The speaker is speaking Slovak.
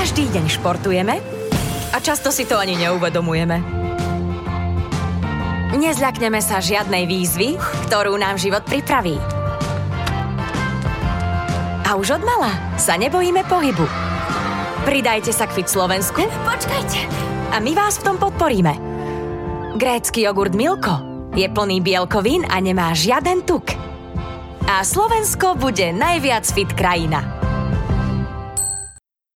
Každý deň športujeme a často si to ani neuvedomujeme. Nezľakneme sa žiadnej výzvy, ktorú nám život pripraví. A už odmala sa nebojíme pohybu. Pridajte sa k Fit Slovensku. Počkajte. A my vás v tom podporíme. Grécky jogurt Milko je plný bielkovín a nemá žiaden tuk. A Slovensko bude najviac fit krajina.